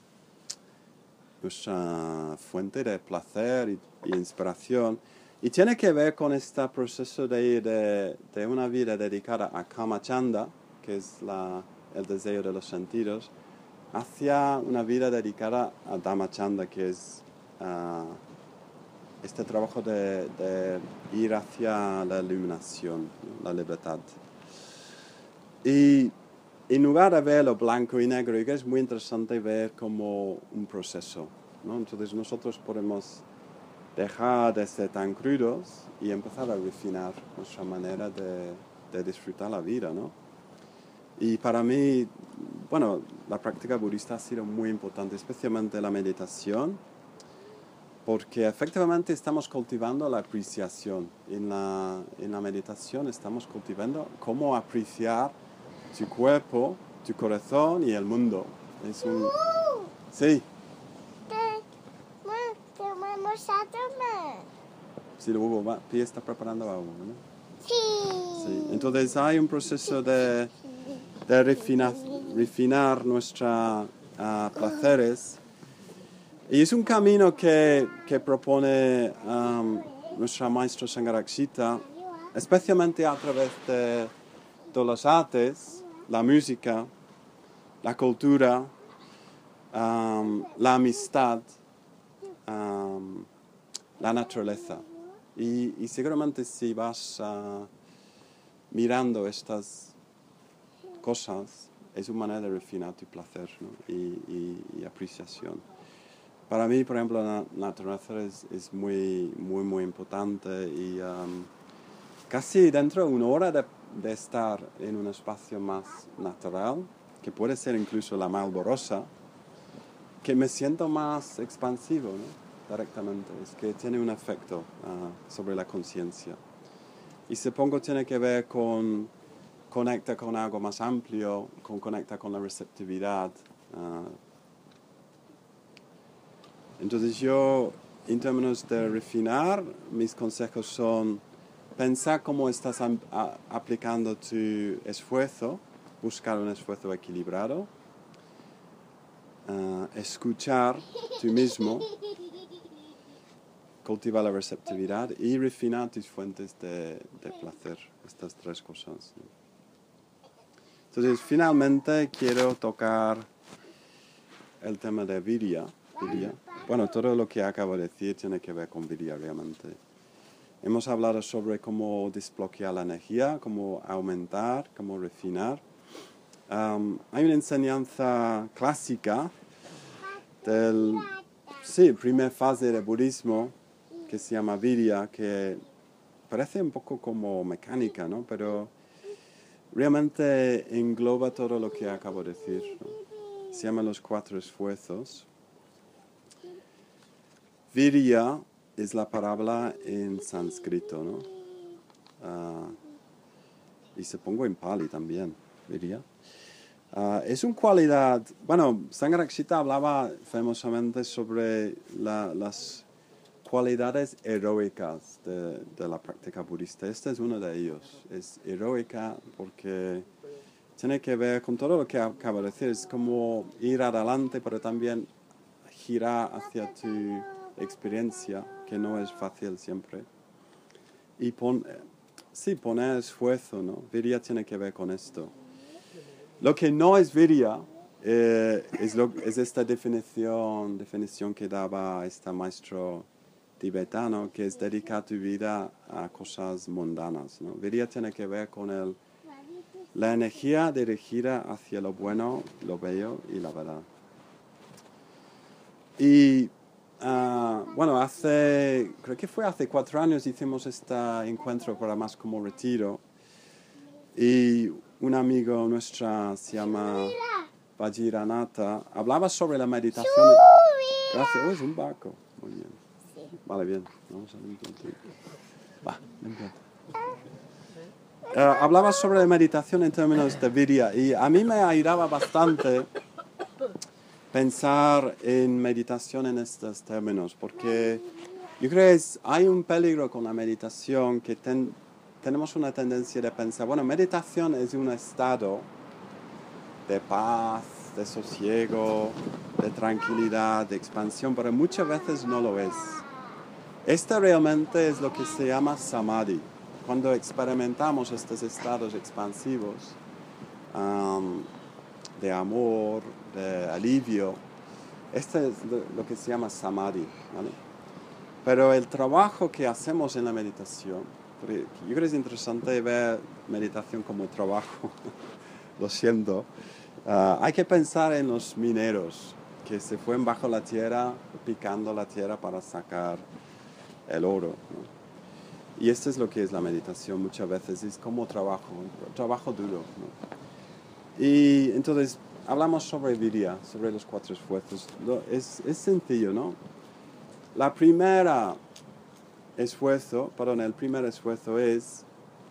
S1: fuente de placer y inspiración. Y tiene que ver con este proceso de una vida dedicada a Kama Chanda, que es el deseo de los sentidos, hacia una vida dedicada a Dhamma Chanda, que es este trabajo de ir hacia la iluminación, ¿no? La libertad. Y en lugar de verlo blanco y negro, es muy interesante ver como un proceso, ¿no? Entonces nosotros podemos dejar de ser tan crudos y empezar a refinar nuestra manera de disfrutar la vida, ¿no? Y para mí, bueno, la práctica budista ha sido muy importante, especialmente la meditación, porque efectivamente estamos cultivando la apreciación. En la meditación estamos cultivando cómo apreciar tu cuerpo, tu corazón y el mundo. Es un... Sí. Sí, Pi está preparando algo, ¿no? Sí. Entonces hay un proceso de refinar nuestros placeres. Y es un camino que propone nuestra maestra Sangharakshita, especialmente a través de las artes, la música, la cultura, la amistad, la naturaleza. Y seguramente si vas mirando estas cosas, es una manera de refinar tu placer, ¿no? y apreciación. Para mí, por ejemplo, la naturaleza es muy, muy, muy importante, y casi dentro de una hora de estar en un espacio más natural, que puede ser incluso la Malborosa, que me siento más expansivo, ¿no? Directamente. Es que tiene un efecto sobre la conciencia. Y supongo tiene que ver con conecta con algo más amplio, conecta con la receptividad. Entonces yo, en términos de refinar, mis consejos son pensar cómo estás aplicando tu esfuerzo, buscar un esfuerzo equilibrado, escuchar tú mismo, cultivar la receptividad y refinar tus fuentes de placer, estas tres cosas, ¿no? Entonces, finalmente quiero tocar el tema de virya. Bueno, todo lo que acabo de decir tiene que ver con virya realmente. Hemos hablado sobre cómo desbloquear la energía, cómo aumentar, cómo refinar. Hay una enseñanza clásica del primer fase del budismo que se llama virya, que parece un poco como mecánica, ¿no? Pero realmente engloba todo lo que acabo de decir, ¿no? Se llaman los 4 esfuerzos. Virya es la palabra en sánscrito, ¿no? Y se pongo en pali también, virya. Es una cualidad, bueno, Sangharakshita hablaba famosamente sobre las cualidades heroicas de la práctica budista. Este es uno de ellos. Es heroica porque tiene que ver con todo lo que acabo de decir. Es como ir adelante, pero también girar hacia tu experiencia, que no es fácil siempre. Y poner esfuerzo, ¿no? Virya tiene que ver con esto. Lo que no es virya es esta definición que daba este maestro tibetano, que es dedicar tu vida a cosas mundanas, ¿no? Virya tiene que ver con la energía dirigida hacia lo bueno, lo bello y la verdad. Y bueno, creo que fue hace 4 años hicimos este encuentro para más como retiro. Y un amigo nuestro se llama Vajiranatha, hablaba sobre la meditación. Gracias, es un barco. Muy bien. Sí. Vale, bien. Vamos a limpiar. Va, limpia. Hablaba sobre la meditación en términos de virya y a mí me ayudaba bastante pensar en meditación en estos términos, porque yo creo que hay un peligro con la meditación que tenemos una tendencia de pensar, bueno, meditación es un estado de paz, de sosiego, de tranquilidad, de expansión, pero muchas veces no lo es. Este realmente es lo que se llama samadhi. Cuando experimentamos estos estados expansivos de amor, de alivio, este es lo que se llama samadhi, ¿vale? Pero el trabajo que hacemos en la meditación, porque yo creo que es interesante ver meditación como trabajo, lo siento, hay que pensar en los mineros que se fueron bajo la tierra, picando la tierra para sacar el oro, ¿no? Y esto es lo que es la meditación muchas veces, es como trabajo duro, ¿no? Y entonces hablamos sobre virya, sobre los 4 esfuerzos. Es sencillo, ¿no? El primer esfuerzo es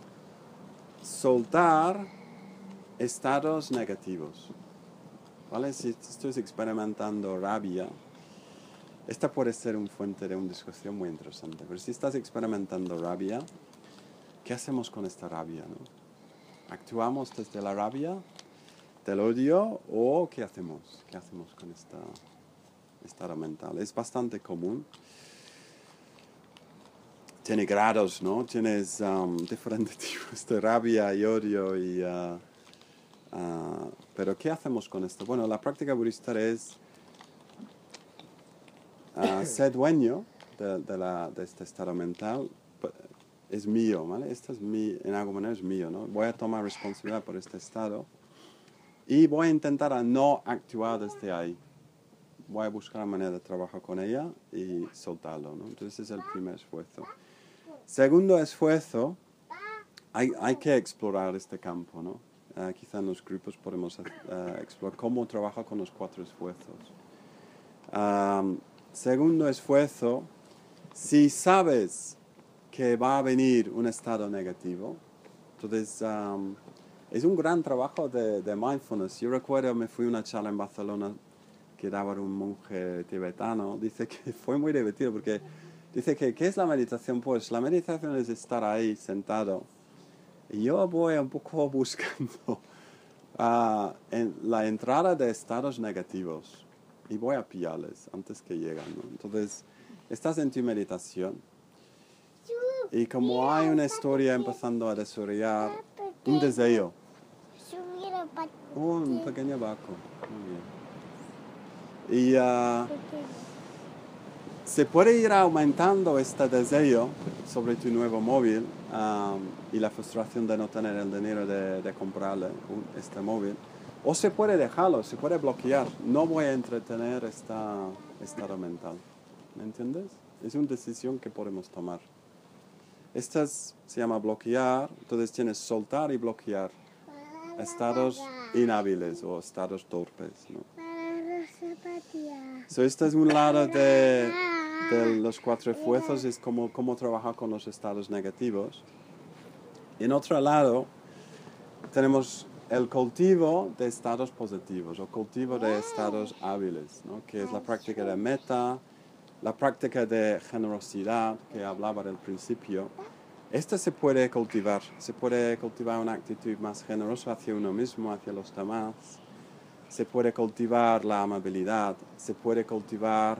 S1: soltar estados negativos, ¿vale? Si estoy experimentando rabia, esta puede ser una fuente de una discusión muy interesante, pero si estás experimentando rabia, ¿qué hacemos con esta rabia, no? ¿Actuamos desde la rabia, del odio, o qué hacemos? ¿Qué hacemos con este estado mental? Es bastante común. Tiene grados, ¿no? Tienes diferentes tipos de rabia y odio. Pero ¿qué hacemos con esto? Bueno, la práctica budista es ser dueño de este estado mental. Es mío, ¿vale? En alguna manera es mío, ¿no? Voy a tomar responsabilidad por este estado y voy a intentar a no actuar desde ahí. Voy a buscar la manera de trabajar con ella y soltarlo, ¿no? Entonces ese es el primer esfuerzo. Segundo esfuerzo, hay que explorar este campo, ¿no? Quizá en los grupos podemos explorar cómo trabajar con los 4 esfuerzos. Segundo esfuerzo, si sabes que va a venir un estado negativo, entonces es un gran trabajo de mindfulness. Yo recuerdo, me fui a una charla en Barcelona que daba un monje tibetano. Dice que fue muy divertido porque dice que ¿qué es la meditación? Pues la meditación es estar ahí sentado. Y yo voy un poco buscando en la entrada de estados negativos y voy a pillarles antes que lleguen, ¿no? Entonces, estás en tu meditación y como hay una historia empezando a desarrollar un deseo. Un pequeño barco. Muy bien. Y se puede ir aumentando este deseo sobre tu nuevo móvil y la frustración de no tener el dinero de comprarle este móvil. O se puede dejarlo, se puede bloquear. No voy a entretener este estado mental. ¿Me entiendes? Es una decisión que podemos tomar. Esta se llama bloquear, entonces tienes soltar y bloquear estados inhábiles o estados torpes, ¿no? Este es un lado de los 4 esfuerzos, es cómo trabajar con los estados negativos. En otro lado, tenemos el cultivo de estados positivos o cultivo de estados hábiles, ¿no? Que es la práctica de metta, la práctica de generosidad que hablaba al principio, esta se puede cultivar una actitud más generosa hacia uno mismo, hacia los demás, se puede cultivar la amabilidad, se puede cultivar,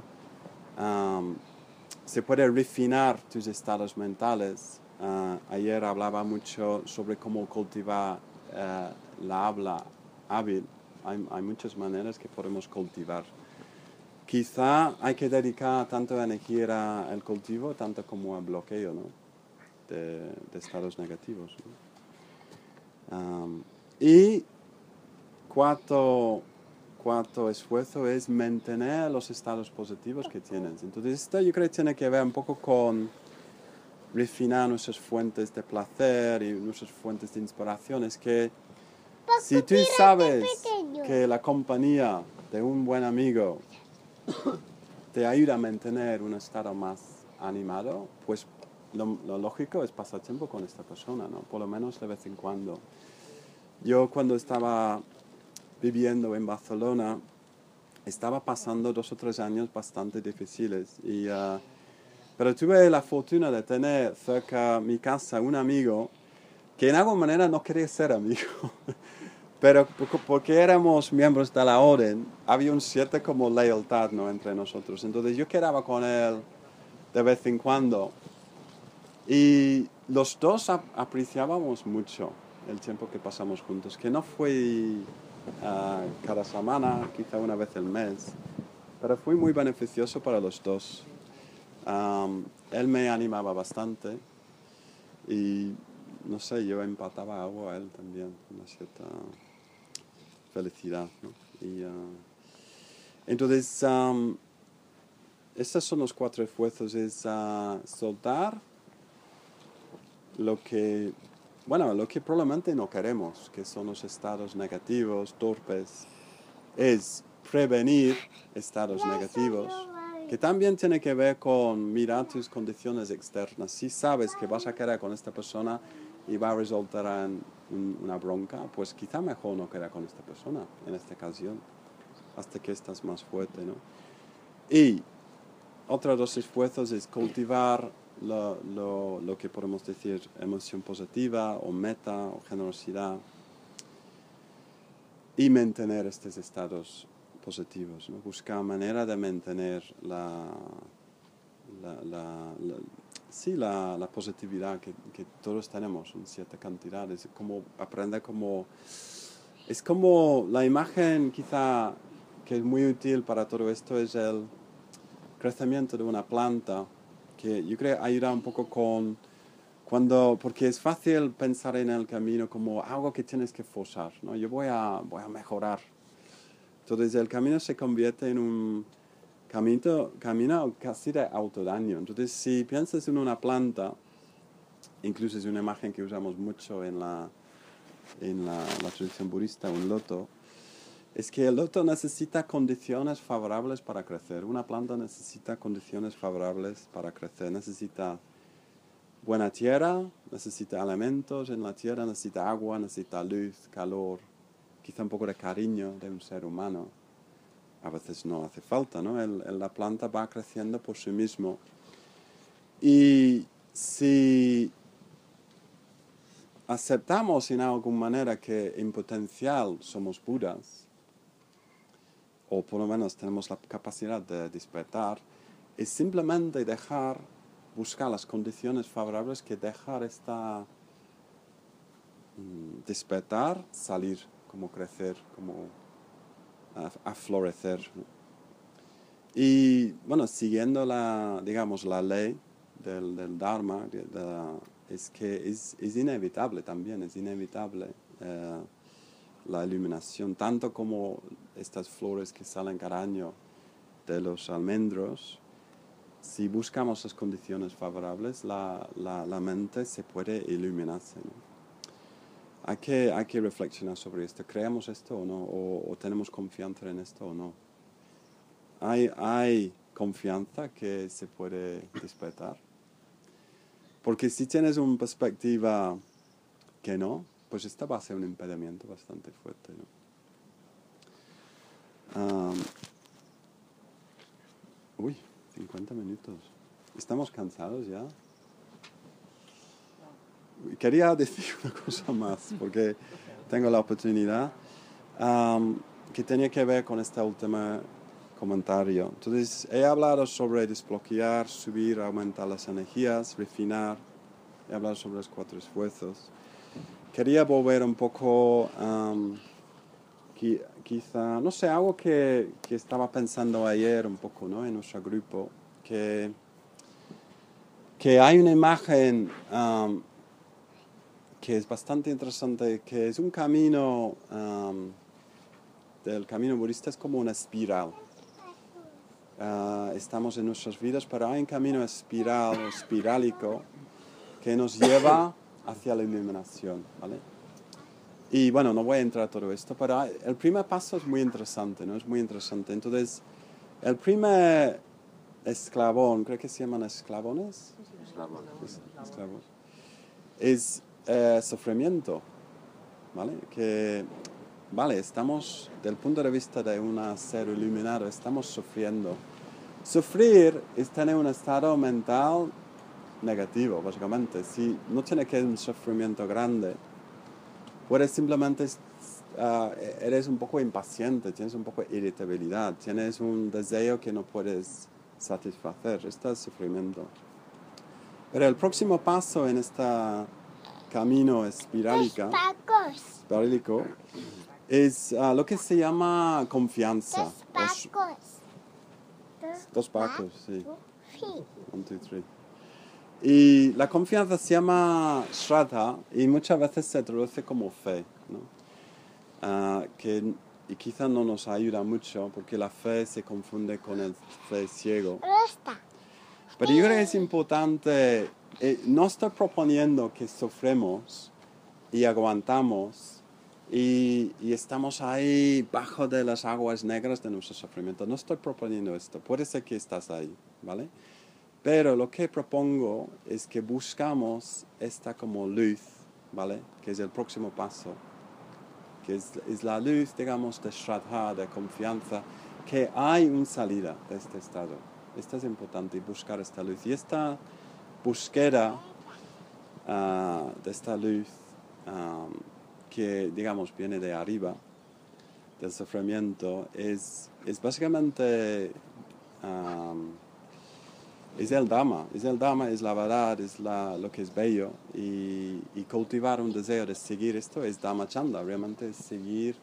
S1: se puede refinar tus estados mentales. Ayer hablaba mucho sobre cómo cultivar la habla hábil. Hay muchas maneras que podemos cultivar. Quizá hay que dedicar tanto energía al cultivo, tanto como al bloqueo, ¿no? de estados negativos, ¿no? Y cuarto esfuerzo es mantener los estados positivos que tienes. Entonces esto yo creo que tiene que ver un poco con refinar nuestras fuentes de placer y nuestras fuentes de inspiración. Es que si tú sabes que la compañía de un buen amigo te ayuda a mantener un estado más animado, pues lo lógico es pasar tiempo con esta persona, ¿no? Por lo menos de vez en cuando. Yo cuando estaba viviendo en Barcelona, estaba pasando 2 o 3 años bastante difíciles. Pero tuve la fortuna de tener cerca de mi casa un amigo que en alguna manera no quería ser amigo. Pero porque éramos miembros de la orden, había un cierta como lealtad, ¿no? entre nosotros. Entonces yo quedaba con él de vez en cuando. Y los dos apreciábamos mucho el tiempo que pasamos juntos, que no fue cada semana, quizá una vez al mes, pero fue muy beneficioso para los dos. Él me animaba bastante y, no sé, yo empataba algo a él también, una cierta felicidad, ¿no? Y, entonces, estos son los 4 esfuerzos, es soltar lo que probablemente no queremos, que son los estados negativos, torpes, es prevenir estados negativos, que también tiene que ver con mirar tus condiciones externas. Si sabes que vas a quedar con esta persona y va a resultar en una bronca, pues quizá mejor no quedar con esta persona en esta ocasión, hasta que estás más fuerte, ¿no? Y otros 2 esfuerzos es cultivar lo que podemos decir emoción positiva o meta o generosidad y mantener estos estados positivos, ¿no? Buscar manera de mantener la positividad que todos tenemos en cierta cantidad. Es como aprender es como la imagen quizá que es muy útil para todo esto es el crecimiento de una planta, que yo creo ayuda un poco con porque es fácil pensar en el camino como algo que tienes que forzar, ¿no? Yo voy a mejorar. Entonces el camino se convierte en un camino casi de autodaño. Entonces si piensas en una planta, incluso es una imagen que usamos mucho en la tradición budista, un loto, es que el loto necesita condiciones favorables para crecer. Una planta necesita condiciones favorables para crecer. Necesita buena tierra, necesita alimentos en la tierra, necesita agua, necesita luz, calor, quizá un poco de cariño de un ser humano. A veces no hace falta, ¿no? La planta va creciendo por sí mismo. Y si aceptamos en alguna manera que en potencial somos Budas, o por lo menos tenemos la capacidad de despertar, es simplemente buscar las condiciones favorables que dejar despertar, salir, como crecer, como a florecer, ¿no? Y bueno, siguiendo la ley del Dharma, es que es inevitable también, es inevitable la iluminación, tanto como estas flores que salen cada año de los almendros. Si buscamos las condiciones favorables, la mente se puede iluminarse, ¿no? Hay que reflexionar sobre esto. ¿Creemos esto o no? ¿O tenemos confianza en esto o no? ¿Hay confianza que se puede despertar? Porque si tienes una perspectiva que no, pues esta va a ser un impedimento bastante fuerte, ¿no? 50 minutos. ¿Estamos cansados ya? Quería decir una cosa más, porque tengo la oportunidad, que tenía que ver con este último comentario. Entonces, he hablado sobre desbloquear, subir, aumentar las energías, refinar. He hablado sobre los 4 esfuerzos. Quería volver un poco, quizá, no sé, algo que estaba pensando ayer un poco, ¿no? En nuestro grupo, que hay una imagen que es bastante interesante, que es un camino, del camino budista es como una espiral. Estamos en nuestras vidas, pero hay un camino espiral o espirálico que nos lleva hacia la iluminación, ¿vale? Y bueno, no voy a entrar a todo esto, pero el primer paso es muy interesante, ¿no? Es muy interesante. Entonces, el primer esclavón, creo que se llaman esclavones. Esclavos. Es sufrimiento, ¿vale? Que, vale, estamos, del punto de vista de un ser iluminado, estamos sufriendo. Sufrir es tener un estado mental negativo, básicamente. Si no tiene que ser un sufrimiento grande, puedes simplemente, eres un poco impaciente, tienes un poco de irritabilidad, tienes un deseo que no puedes satisfacer. Esto es sufrimiento. Pero el próximo paso en este camino espirálico es lo que se llama confianza. Dos pacos, sí. 1, 2, 3. Y la confianza se llama Shraddha y muchas veces se traduce como fe, ¿no? Y quizá no nos ayuda mucho porque la fe se confunde con el fe ciego. Pero yo creo que es importante, no estoy proponiendo que sufremos y aguantamos y estamos ahí bajo de las aguas negras de nuestro sufrimiento. No estoy proponiendo esto. Puede ser que estás ahí, ¿vale? Pero lo que propongo es que buscamos esta como luz, ¿vale? Que es el próximo paso. Que es la luz, digamos, de Shraddha, de confianza, que hay una salida de este estado. Esto es importante, buscar esta luz. Y esta búsqueda de esta luz, que, digamos, viene de arriba, del sufrimiento, es básicamente... es el Dhamma, es la verdad, es lo que es bello y cultivar un deseo de seguir esto es Dhammacanda, realmente es seguir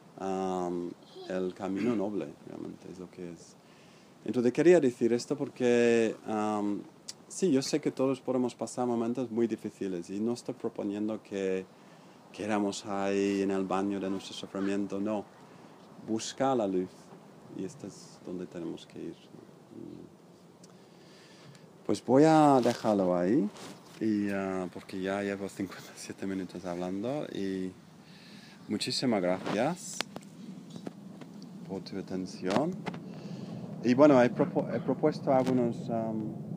S1: el camino noble, realmente es lo que es. Entonces quería decir esto porque sí, yo sé que todos podemos pasar momentos muy difíciles y no estoy proponiendo que quedamos ahí en el baño de nuestro sufrimiento, no, busca la luz y esto es donde tenemos que ir, ¿no? Pues voy a dejarlo ahí, y, porque ya llevo 57 minutos hablando y muchísimas gracias por tu atención. Y bueno, he propuesto algunos